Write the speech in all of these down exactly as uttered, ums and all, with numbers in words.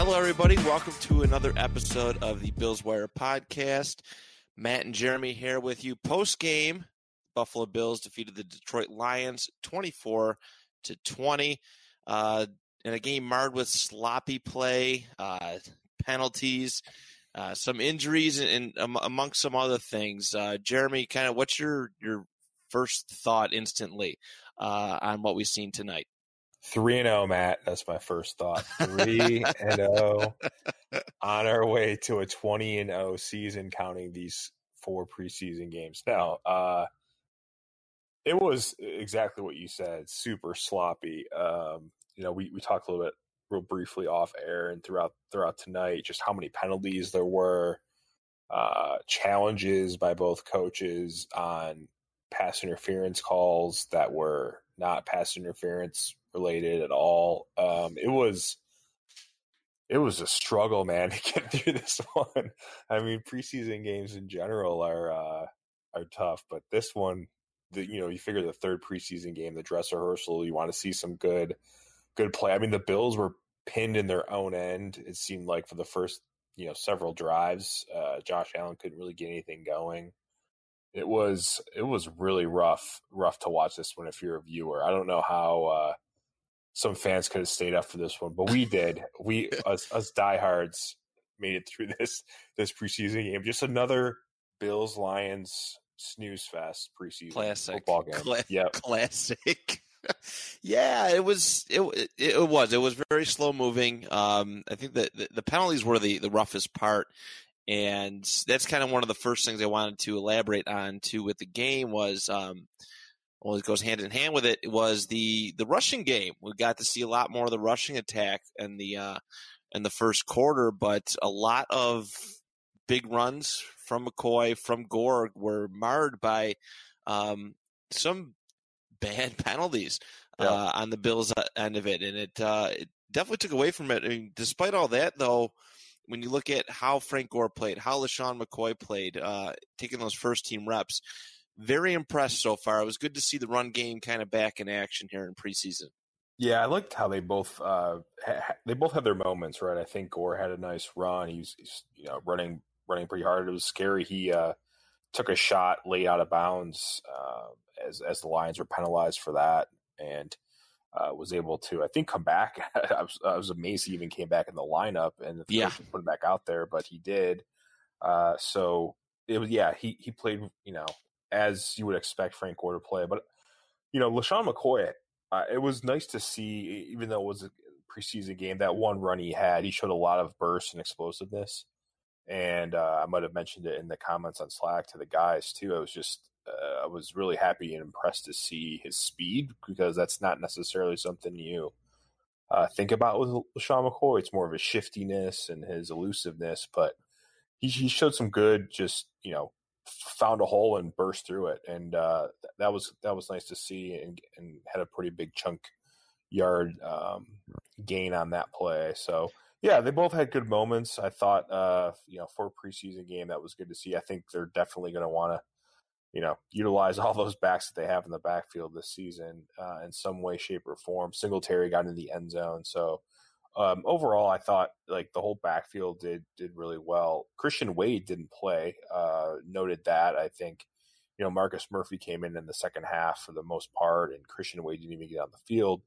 Hello, everybody. Welcome to another episode of the Bills Wire podcast. Matt and Jeremy here with you. Post-game, Buffalo Bills defeated the Detroit Lions twenty-four to twenty uh, in a game marred with sloppy play, uh, penalties, uh, some injuries, and, and um, amongst some other things. Uh, Jeremy, kind of what's your, your first thought instantly uh, on what we've seen tonight? three and oh, Matt. That's my first thought. three and oh on our way to a twenty and oh season, counting these four preseason games. Now, uh, it was exactly what you said, super sloppy. Um, you know, we, we talked a little bit real briefly off air and throughout throughout tonight, just how many penalties there were, uh, challenges by both coaches on pass interference calls that were not pass interference related at all. Um, it was it was a struggle, man, to get through this one. I mean, preseason games in general are uh, are tough, but this one, the you know, you figure the third preseason game, the dress rehearsal, you want to see some good good play. I mean, the Bills were pinned in their own end. It seemed like for the first you know several drives, uh, Josh Allen couldn't really get anything going. It was it was really rough rough to watch this one if you're a viewer. I don't know how uh, some fans could have stayed up for this one, but we did. We us, us diehards made it through this this preseason game. Just another Bills Lions snooze fest preseason Classic football game. Cla- Yep. Classic. Yeah, it was. It, it it was. It was very slow moving. Um, I think that the, the penalties were the, the roughest part. And that's kind of one of the first things I wanted to elaborate on too with the game was, um, well, it goes hand in hand with it, was the, the rushing game. We got to see a lot more of the rushing attack in the, uh, in the first quarter, but a lot of big runs from McCoy, from Gore were marred by, um, some bad penalties, yeah. uh, on the Bills end of it. And it, uh, it definitely took away from it. I mean, despite all that though, when you look at how Frank Gore played, how LeSean McCoy played, uh, taking those first team reps, very impressed so far. It was good to see the run game kind of back in action here in preseason. Yeah, I liked how they both uh, ha- they both had their moments, right? I think Gore had a nice run. He's, he's you know running running pretty hard. It was scary. He uh, took a shot late out of bounds uh, as as the Lions were penalized for that, and Uh, was able to, I think, come back. I, was, I was amazed he even came back in the lineup and the yeah. put him back out there, but he did. Uh, so it was, yeah, he he played, you know, as you would expect Frank Gore to play. But you know, LeSean McCoy, uh, it was nice to see, even though it was a preseason game, that one run he had, he showed a lot of burst and explosiveness. And uh, I might have mentioned it in the comments on Slack to the guys too. I was just. Uh, I was really happy and impressed to see his speed because that's not necessarily something you uh, think about with LeSean McCoy. It's more of his shiftiness and his elusiveness, but he, he showed some good, just, you know, found a hole and burst through it. And uh, that was that was nice to see and, and had a pretty big chunk yard um, gain on that play. So, yeah, they both had good moments. I thought, uh, you know, for a preseason game, that was good to see. I think they're definitely going to want to you know, utilize all those backs that they have in the backfield this season uh, in some way, shape, or form. Singletary got in the end zone. So um, overall, I thought like the whole backfield did did really well. Christian Wade didn't play. Uh, noted that. I think, you know, Marcus Murphy came in in the second half for the most part, and Christian Wade didn't even get on the field.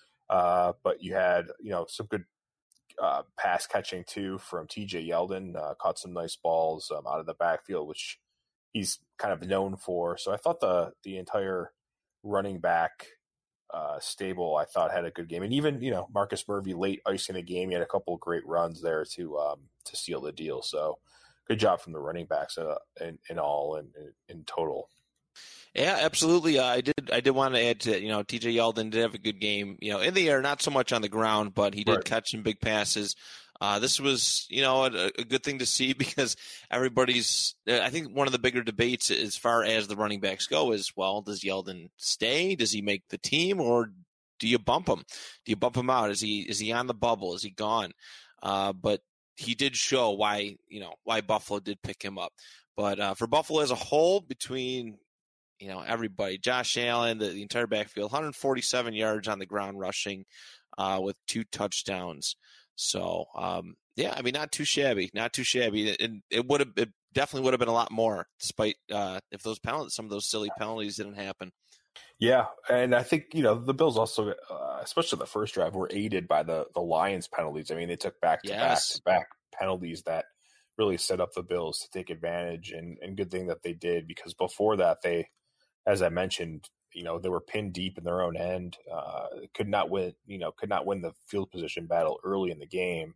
Uh, but you had, you know, some good uh, pass catching too from T J Yeldon. Uh, caught some nice balls um, out of the backfield, which he's kind of known for. So I thought the the entire running back uh, stable, I thought, had a good game. And even, you know, Marcus Murphy late icing the game. He had a couple of great runs there to um, to seal the deal. So good job from the running backs uh, in, in all and in, in total. Yeah, absolutely. Uh, I did. I did want to add to, you know, T J Yeldon did have a good game. You know, in the air, not so much on the ground, but he did Right. catch some big passes. Uh, this was, you know, a, a good thing to see because everybody's. I think one of the bigger debates as far as the running backs go is, well, does Yeldon stay? Does he make the team, or do you bump him? Do you bump him out? Is he is he on the bubble? Is he gone? Uh, but he did show why, you know, why Buffalo did pick him up. But uh, for Buffalo as a whole, between you know, everybody, Josh Allen, the, the entire backfield, one hundred forty-seven yards on the ground rushing uh, with two touchdowns. So, um, yeah, I mean, not too shabby, not too shabby. It, it would have, it definitely would have been a lot more, despite uh, if those penalties, some of those silly penalties didn't happen. Yeah, and I think you know the Bills also, uh, especially the first drive, were aided by the the Lions penalties. I mean, they took back to back Yes. to back penalties that really set up the Bills to take advantage, and and good thing that they did, because before that they, as I mentioned, you know, they were pinned deep in their own end, uh, could not win, you know, could not win the field position battle early in the game,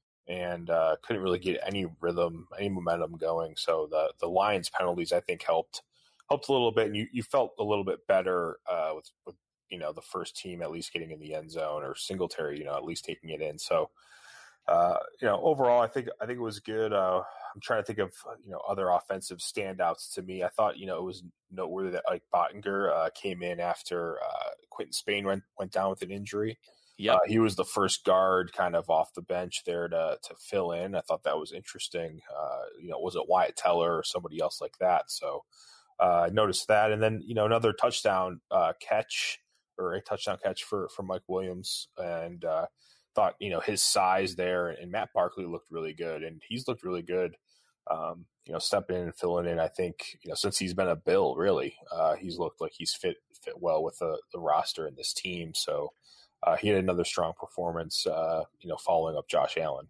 and uh, couldn't really get any rhythm, any momentum going. So the the Lions penalties, I think, helped helped a little bit, and you, you felt a little bit better uh, with, with you know the first team at least getting in the end zone, or Singletary, you know, at least taking it in. So uh, you know, overall, I think I think it was good. Uh, I'm trying to think of you know other offensive standouts to me. I thought you know it was noteworthy that Ike Bottinger uh, came in after uh, Quentin Spain went went down with an injury. Yep. Uh, he was the first guard kind of off the bench there to to fill in. I thought that was interesting. Uh, you know, was it Wyatt Teller or somebody else like that? So uh, I noticed that, and then you know another touchdown uh, catch or a touchdown catch for for Mike Williams, and uh, thought you know his size there, and Matt Barkley looked really good, and he's looked really good. Um, you know, stepping in and filling in. I think you know since he's been a Bill, really, uh, he's looked like he's fit fit well with the the roster and this team. So. Uh, he had another strong performance, uh, you know, following up Josh Allen.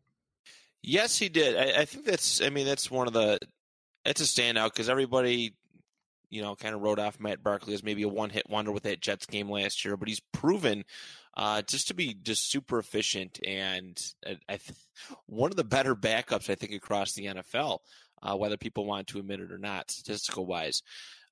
Yes, he did. I, I think that's, I mean, that's one of the, it's a standout because everybody, you know, kind of wrote off Matt Barkley as maybe a one-hit wonder with that Jets game last year, but he's proven uh, just to be just super efficient and I, I th- one of the better backups, I think, across the N F L, uh, whether people want to admit it or not, statistical-wise.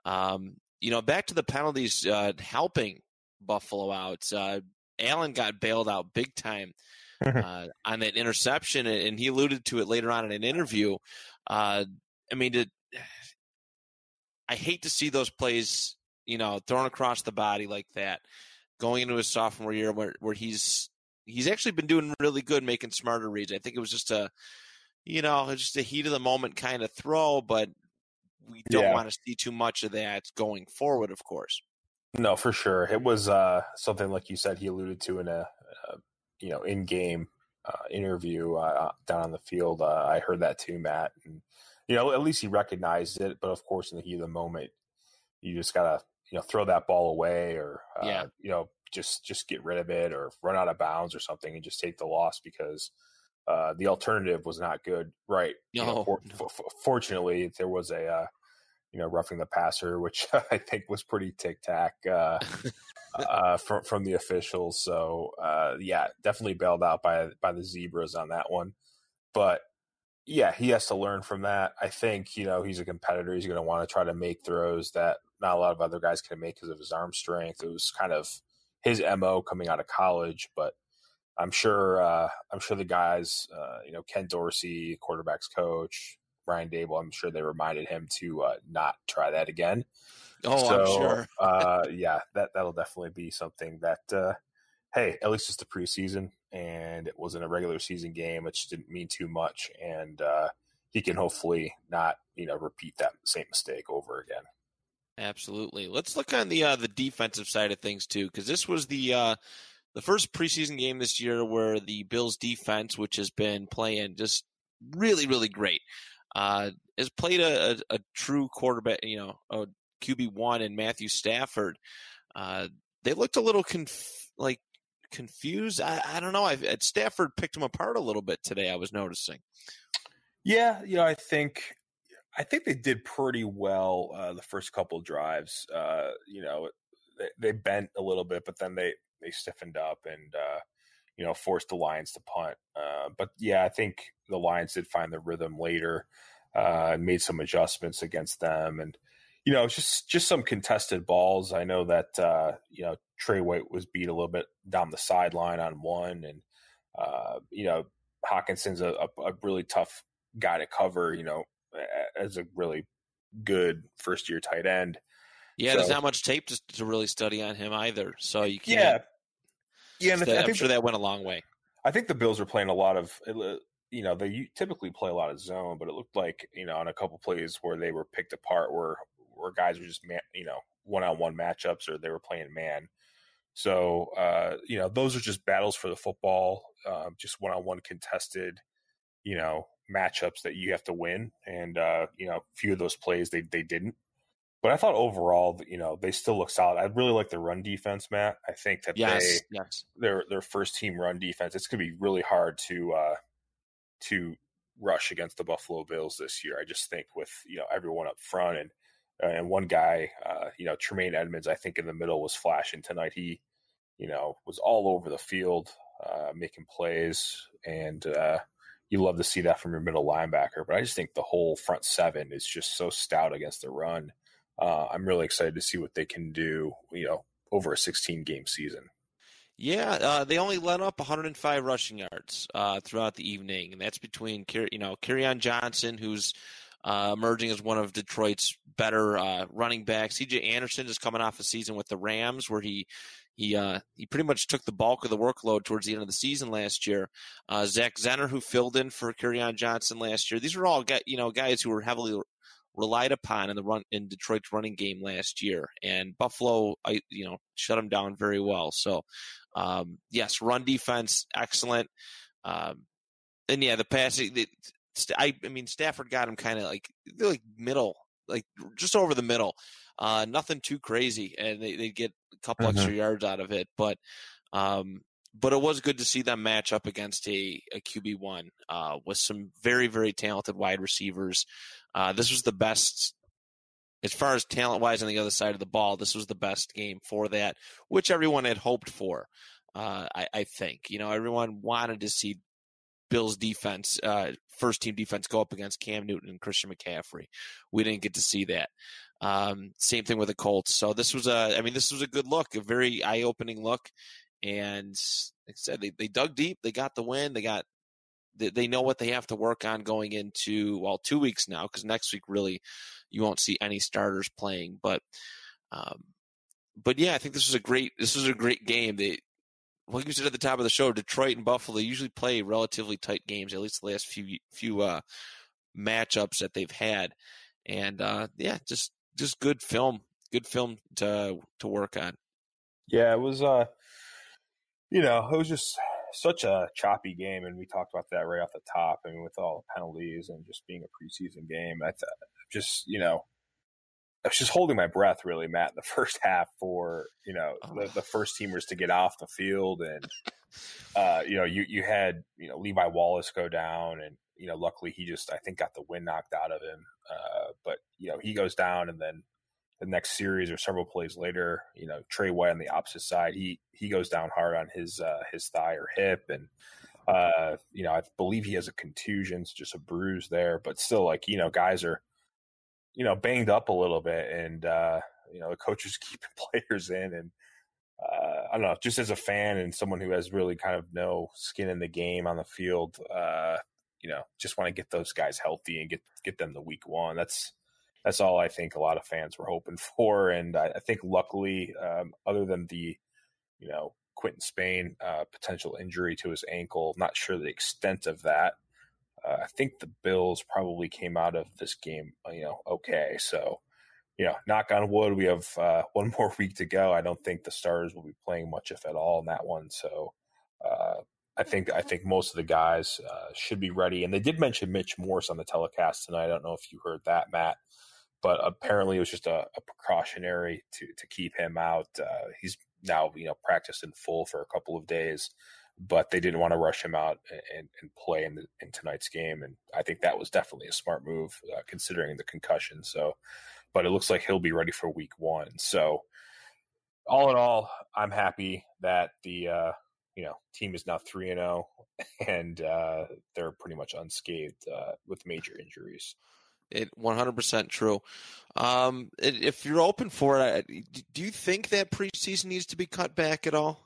Um, you know, back to the penalties uh, helping Buffalo out. Uh, Allen got bailed out big time uh, on that interception, and he alluded to it later on in an interview. Uh, I mean, to, I hate to see those plays, you know, thrown across the body like that, going into his sophomore year where, where he's he's actually been doing really good, making smarter reads. I think it was just a, you know, just a heat of the moment kind of throw, but we don't yeah. want to see too much of that going forward, of course. No, for sure. It was uh, something like you said he alluded to in a, a you know in-game uh, interview uh, down on the field. Uh, I heard that too, Matt. And you know, at least he recognized it. But of course, in the heat of the moment, you just gotta you know throw that ball away, or uh, Yeah. you know just just get rid of it, or run out of bounds or something, and just take the loss, because uh, the alternative was not good. Right? No, you know, for, no. for, fortunately, there was a. Uh, you know, roughing the passer, which I think was pretty tic-tac uh, uh, from from the officials. So, uh, yeah, definitely bailed out by by the Zebras on that one. But, yeah, he has to learn from that. I think, you know, he's a competitor. He's going to want to try to make throws that not a lot of other guys can make because of his arm strength. It was kind of his M O coming out of college, but I'm sure uh, I'm sure the guys, uh, you know, Ken Dorsey, quarterback's coach, Brian Dable, I'm sure they reminded him to uh, not try that again. Oh, so, I'm sure. uh, yeah, that, that'll definitely be something that, uh, hey, at least it's the preseason, and it wasn't a regular season game, which didn't mean too much. And uh, he can hopefully not, you know, repeat that same mistake over again. Absolutely. Let's look on the uh, the defensive side of things, too, because this was the uh, the first preseason game this year where the Bills defense, which has been playing just really, really great, Uh, has played a, a, a true quarterback, you know, a Q B one in Matthew Stafford. Uh, they looked a little conf- like confused. I, I don't know. I, Stafford picked them apart a little bit today, I was noticing. Yeah, you know, I think I think they did pretty well uh, the first couple drives. Uh, you know, they, they bent a little bit, but then they, they stiffened up and, uh, you know, forced the Lions to punt. Uh, but, yeah, I think the Lions did find the rhythm later uh, and made some adjustments against them. And, you know, just just some contested balls. I know that, uh, you know, Trey White was beat a little bit down the sideline on one. And, uh, you know, Hawkinson's a, a, a really tough guy to cover, you know, as a really good first-year tight end. Yeah, so, there's not much tape to, to really study on him either, so you can't. Yeah, yeah, and that, I I'm think sure the, that went a long way. I think the Bills are playing a lot of, you know, they typically play a lot of zone, but it looked like, you know, on a couple plays where they were picked apart, where where guys were just, man, you know, one-on-one matchups, or they were playing man. So, uh, you know, those are just battles for the football, uh, just one-on-one contested, you know, matchups that you have to win. And, uh, you know, a few of those plays they, they didn't. But I thought overall, you know, they still look solid. I really like the run defense, Matt. I think that Yes, they, yes. their their first team run defense, it's going to be really hard to uh, to rush against the Buffalo Bills this year. I just think with, you know, everyone up front and uh, and one guy, uh, you know, Tremaine Edmonds, I think in the middle was flashing tonight. He, you know, was all over the field uh, making plays, and uh, you love to see that from your middle linebacker. But I just think the whole front seven is just so stout against the run. Uh, I'm really excited to see what they can do, you know, over a sixteen game season. Yeah, uh, they only let up one hundred five rushing yards uh, throughout the evening, and that's between you know Kerryon Johnson, who's uh, emerging as one of Detroit's better uh, running backs. C J Anderson is coming off a season with the Rams where he he uh, he pretty much took the bulk of the workload towards the end of the season last year. Uh, Zach Zenner, who filled in for Kerryon Johnson last year. These are all you know guys who were heavily relied upon in the run in Detroit's running game last year, and Buffalo, I you know, shut them down very well. So, um, yes, run defense excellent, um, and yeah, the passing. The, I, I mean, Stafford got him kind of like like middle, like just over the middle. Uh, nothing too crazy, and they they get a couple Mm-hmm. extra yards out of it, but. Um, But it was good to see them match up against a, a Q B one uh, with some very, very talented wide receivers. Uh, this was the best, as far as talent-wise on the other side of the ball, this was the best game for that, which everyone had hoped for, uh, I, I think. You know, everyone wanted to see Bills defense, uh, first-team defense go up against Cam Newton and Christian McCaffrey. We didn't get to see that. Um, same thing with the Colts. So this was a, I mean, this was a good look, a very eye-opening look. And like I said, they, they dug deep. They got the win. They got they, they know what they have to work on going into, well, two weeks now, because next week really you won't see any starters playing. But um, but yeah, I think this was a great this was a great game. They, like you said at the top of the show, Detroit and Buffalo usually play relatively tight games, at least the last few few uh, matchups that they've had. And uh, yeah, just just good film, good film to to work on. Yeah, it was. Uh, you know, it was just such a choppy game, and we talked about that right off the top. I mean, with all the penalties and just being a preseason game, I th- just you know, I was just holding my breath, really, Matt, in the first half for you know the, the first teamers to get off the field, and uh, you know, you you had you know Levi Wallace go down, and you know, luckily he just I think got the wind knocked out of him, uh, but you know he goes down, and then the next series or several plays later, you know, Trey White on the opposite side, he he goes down hard on his uh, his thigh or hip, and uh, you know, I believe he has a contusion, it's just a bruise there, but still, like you know, guys are you know banged up a little bit, and uh, you know, the coaches keeping players in, and uh, I don't know, just as a fan and someone who has really kind of no skin in the game on the field, uh, you know, just want to get those guys healthy and get get them to week one. That's That's all I think a lot of fans were hoping for. And I, I think luckily, um, other than the, you know, Quentin Spain uh, potential injury to his ankle, not sure the extent of that. Uh, I think the Bills probably came out of this game, you know, okay. So, you know, knock on wood, we have uh, one more week to go. I don't think the starters will be playing much, if at all, in that one. So, uh, I think I think most of the guys uh, should be ready. And they did mention Mitch Morse on the telecast tonight. I don't know if you heard that, Matt. But apparently it was just a, a precautionary to, to keep him out. Uh, he's now, you know, practiced in full for a couple of days, but they didn't want to rush him out and, and play in, the, in tonight's game. And I think that was definitely a smart move uh, considering the concussion. So, but it looks like he'll be ready for week one. So all in all, I'm happy that the, uh, you know, team is now three and oh and uh, they're pretty much unscathed uh, with major injuries. It one hundred percent true. Um, if you're open for it, do you think that preseason needs to be cut back at all?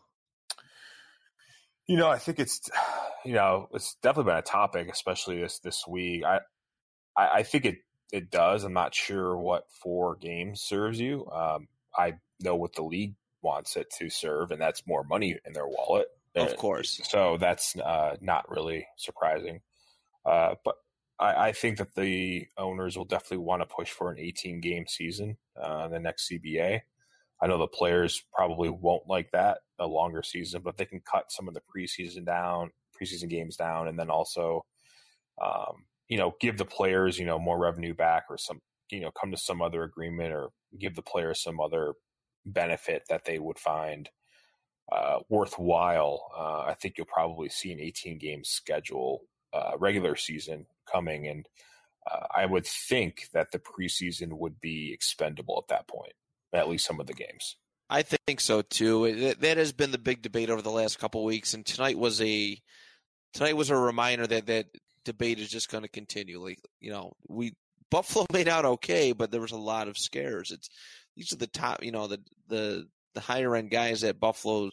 You know, I think it's, you know, it's definitely been a topic, especially this this week. I, I, I think it it does. I'm not sure what four games serves you. Um, I know what the league wants it to serve, and that's more money in their wallet. Of course. So that's uh, not really surprising. Uh, but I, I think that the owners will definitely want to push for an eighteen game season uh, in the next C B A. I know the players probably won't like that, a longer season, but they can cut some of the preseason down, preseason games down, and then also, um, you know, give the players, you know, more revenue back, or some, you know, come to some other agreement, or give the players some other benefit that they would find uh, worthwhile. Uh, I think you'll probably see an eighteen game schedule, uh, regular season coming. And uh, I would think that the preseason would be expendable at that point, at least some of the games. I think so too. That has been the big debate over the last couple of weeks, and tonight was a tonight was a reminder that that debate is just going to continue. Like, you know, we Buffalo made out okay, but there was a lot of scares. It's these are the top, you know, the the the higher end guys that Buffalo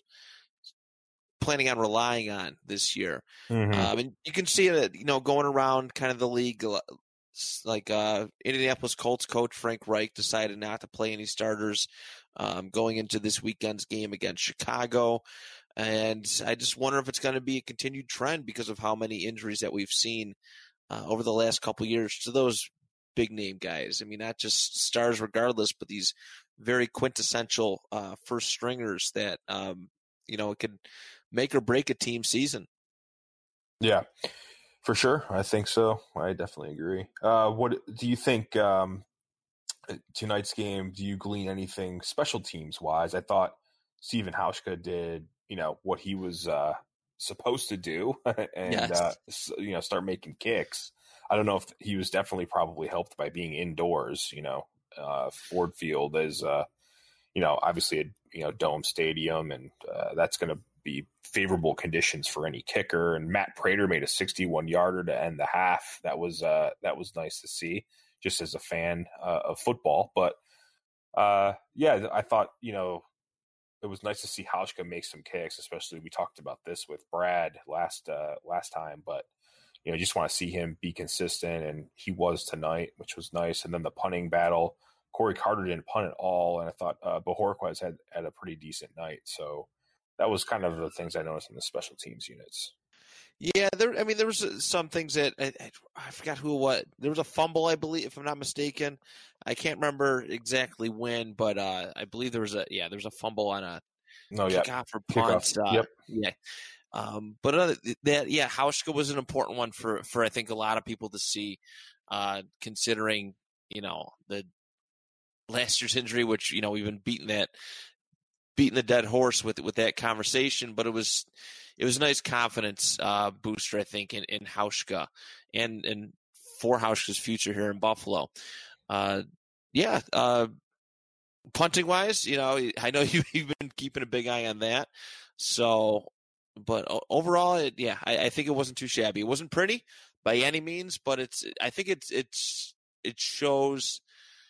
planning on relying on this year. Mm-hmm. Um, and you can see it, you know, going around kind of the league. Like uh, Indianapolis Colts coach Frank Reich decided not to play any starters um, going into this weekend's game against Chicago. And I just wonder if it's going to be a continued trend because of how many injuries that we've seen uh, over the last couple of years to those big name guys. I mean, not just stars regardless, but these very quintessential uh, first stringers that, um, you know, it could make or break a team season. Yeah. For sure. I think so. I definitely agree. Uh, what do you think um, tonight's game, do you glean anything special teams wise? I thought Steven Hauschka did, you know, what he was uh, supposed to do and, yes. uh, you know, start making kicks. I don't know if he was definitely probably helped by being indoors. You know, uh, Ford Field is, uh, you know, obviously a, you know, dome stadium, and uh, that's going to be favorable conditions for any kicker. And Matt Prater made a sixty-one yarder to end the half. That was uh, that was nice to see, just as a fan uh, of football. But uh, yeah, I thought, you know, it was nice to see Hauschka make some kicks, especially we talked about this with Brad last uh, last time. But you know, just want to see him be consistent, and he was tonight, which was nice. And then the punting battle, Corey Carter didn't punt at all, and I thought uh, Bojorquez had had a pretty decent night. So that was kind of the things I noticed in the special teams units. Yeah, there. I mean, there was some things that I, I forgot who what. There was a fumble, I believe, if I'm not mistaken. I can't remember exactly when, but uh, I believe there was a yeah, there was a fumble on a no, yeah. kickoff or punt. Kickoff. Uh, yep. Yeah. Um, but other, that yeah, Hauschka was an important one for for I think a lot of people to see, uh, considering you know the last year's injury, which you know we've been beating that beating the dead horse with with that conversation, but it was. It was a nice confidence uh, booster, I think, in, in Hauschka and, and for Hauschka's future here in Buffalo. Uh, yeah, uh, punting-wise, you know, I know you, you've been keeping a big eye on that. So, but overall, it, yeah, I, I think it wasn't too shabby. It wasn't pretty by any means, but it's. I think it's it's it shows.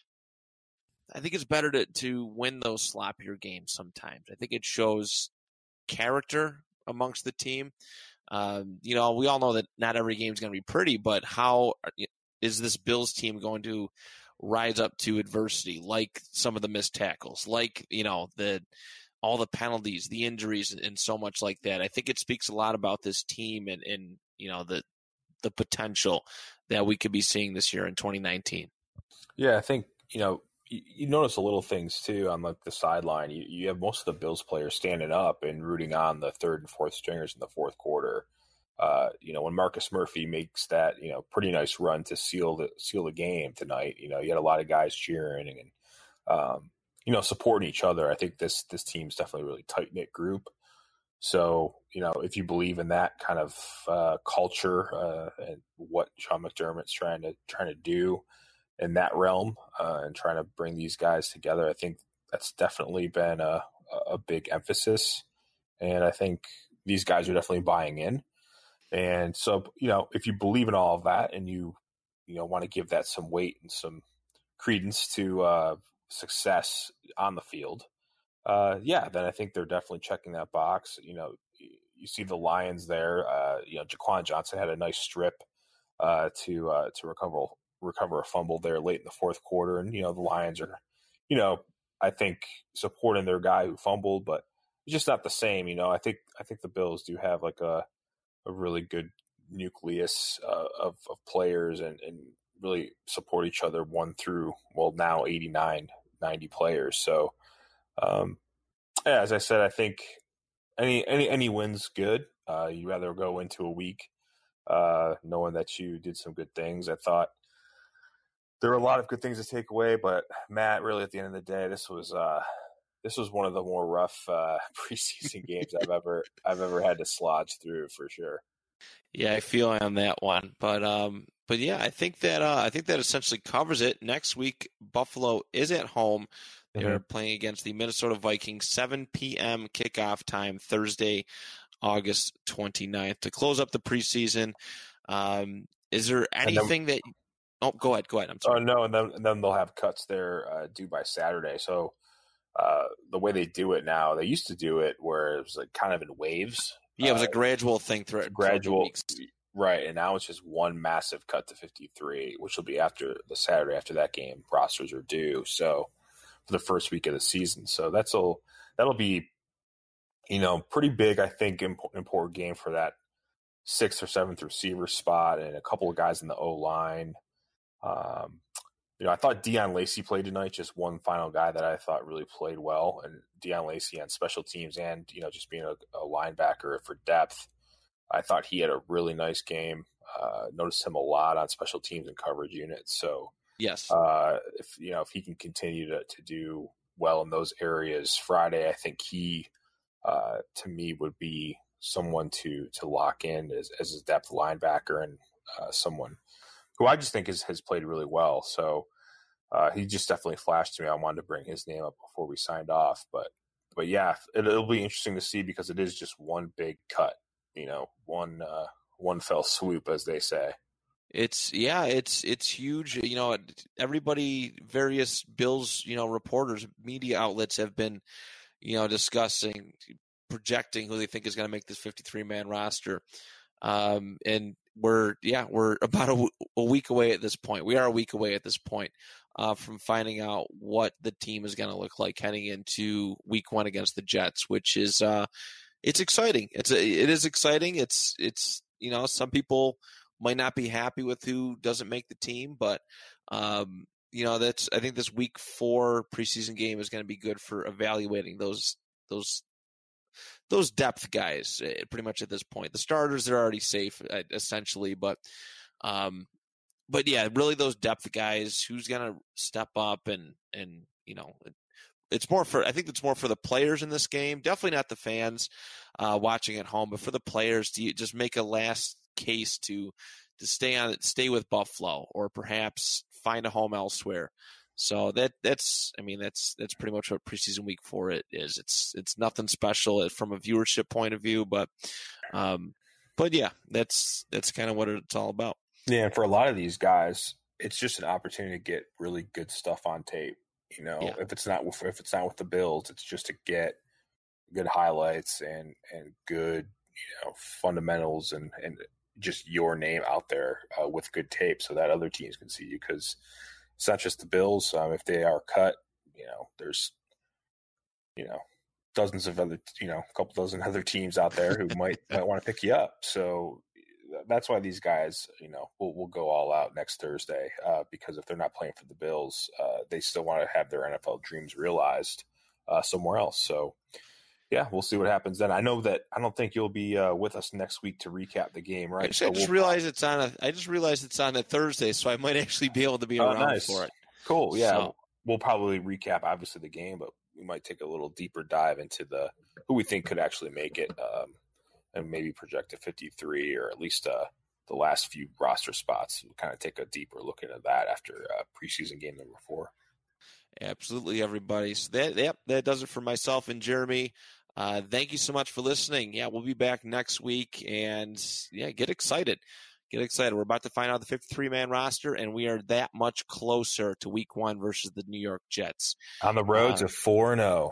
I think it's better to to win those sloppier games sometimes. I think it shows character amongst the team. Um, you know, we all know that not every game is going to be pretty, but how is this Bills team going to rise up to adversity, like some of the missed tackles, like, you know, the all the penalties, the injuries, and so much like that. I think it speaks a lot about this team and, and you know, the the potential that we could be seeing this year in twenty nineteen. Yeah, I think, you know, you, you notice the little things too on like the sideline. You you have most of the Bills players standing up and rooting on the third and fourth stringers in the fourth quarter. Uh, you know, when Marcus Murphy makes that, you know, pretty nice run to seal the seal the game tonight, you know, you had a lot of guys cheering and, um, you know, supporting each other. I think this this team's definitely a really tight knit group. So, you know, if you believe in that kind of uh, culture uh, and what Sean McDermott's trying to trying to do in that realm uh, and trying to bring these guys together, I think that's definitely been a, a big emphasis. And I think these guys are definitely buying in. And so, you know, if you believe in all of that and you, you know, want to give that some weight and some credence to uh, success on the field, uh, yeah, then I think they're definitely checking that box. You know, you see the Lions there. Uh, you know, Jaquan Johnson had a nice strip uh, to uh, to recover recover a fumble there late in the fourth quarter, and you know the Lions are, you know, I think supporting their guy who fumbled, but it's just not the same. You know, I think I think the Bills do have like a a really good nucleus uh, of of players and, and really support each other one through well now eighty-nine, ninety players. So. Um, yeah, as I said, I think any any any win's good. Uh, you'd rather go into a week uh, knowing that you did some good things. I thought there were a lot of good things to take away, but Matt, really at the end of the day, this was uh, this was one of the more rough uh, preseason games I've ever I've ever had to slodge through for sure. Yeah, I feel on that one, but um, but yeah, I think that uh, I think that essentially covers it. Next week, Buffalo is at home. They're mm-hmm. playing against the Minnesota Vikings, seven p.m. kickoff time, Thursday, August twenty-ninth, to close up the preseason. Um, is there anything then, that? Oh, go ahead. Go ahead. I'm sorry. Oh no, and then and then they'll have cuts there uh, due by Saturday. So uh, the way they do it now, they used to do it where it was like kind of in waves. Yeah, it was a gradual thing throughout gradual, weeks. Right, and now it's just one massive cut to fifty-three, which will be after the Saturday after that game. Rosters are due, so for the first week of the season. So that's all. That'll be, you know, pretty big. I think important game for that sixth or seventh receiver spot, and a couple of guys in the O line. Um, you know, I thought Deon Lacey played tonight. Just one final guy that I thought really played well, and Deon Lacey on special teams, and you know, just being a, a linebacker for depth. I thought he had a really nice game. Uh, noticed him a lot on special teams and coverage units. So yes, uh, if you know if he can continue to to do well in those areas Friday, I think he uh, to me would be someone to to lock in as as a depth linebacker and uh, someone who I just think is, has played really well. So uh, he just definitely flashed to me. I wanted to bring his name up before we signed off, but but yeah, it, it'll be interesting to see because it is just one big cut. You know, one uh, one fell swoop, as they say. It's yeah, it's it's huge. You know, everybody, various Bills, you know, reporters, media outlets have been, you know, discussing, projecting who they think is going to make this fifty-three man roster. Um, and we're yeah, we're about a, a week away at this point. We are a week away at this point uh, from finding out what the team is going to look like heading into week one against the Jets, which is. Uh, It's exciting. It's a, it is exciting. It's it's you know some people might not be happy with who doesn't make the team, but um, you know that's I think this week four preseason game is going to be good for evaluating those those those depth guys. Pretty much at this point, the starters they're already safe essentially, but um, but yeah, really those depth guys. Who's going to step up and and you know. It's more for, I think it's more for the players in this game. Definitely not the fans uh, watching at home, but for the players to just make a last case to to stay on, stay with Buffalo, or perhaps find a home elsewhere. So that that's, I mean, that's that's pretty much what preseason week four it is. It's it's nothing special from a viewership point of view, but um, but yeah, that's that's kind of what it's all about. Yeah, and for a lot of these guys, it's just an opportunity to get really good stuff on tape. You know, yeah. if it's not with, if it's not with the Bills, it's just to get good highlights and, and good, you know, fundamentals and, and just your name out there uh, with good tape so that other teams can see you. Because it's not just the Bills. Um, if they are cut, you know, there's, you know, dozens of other, you know, a couple dozen other teams out there who might might want to pick you up. So that's why these guys, you know, will will go all out next Thursday uh, because if they're not playing for the Bills, uh, they still want to have their N F L dreams realized uh, somewhere else. So, yeah, we'll see what happens then. I know that I don't think you'll be uh, with us next week to recap the game, right? Actually, so I just we'll... realized it's on a. I just realized it's on a Thursday, so I might actually be able to be oh, around nice. for it. Cool. Yeah, so. We'll probably recap obviously the game, but we might take a little deeper dive into the who we think could actually make it, um, and maybe project a fifty-three or at least uh, the last few roster spots. We'll kind of take a deeper look into that after uh, preseason game number four. Absolutely, everybody. So that yep, that does it for myself and Jeremy. Uh, thank you so much for listening. Yeah, we'll be back next week, and yeah, get excited. Get excited. We're about to find out the fifty-three man roster, and we are that much closer to week one versus the New York Jets. On the road uh, to four and oh.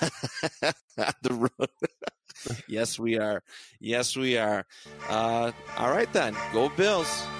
On the road. Yes, we are. Yes, we are. Uh, all right, then. Go Bills.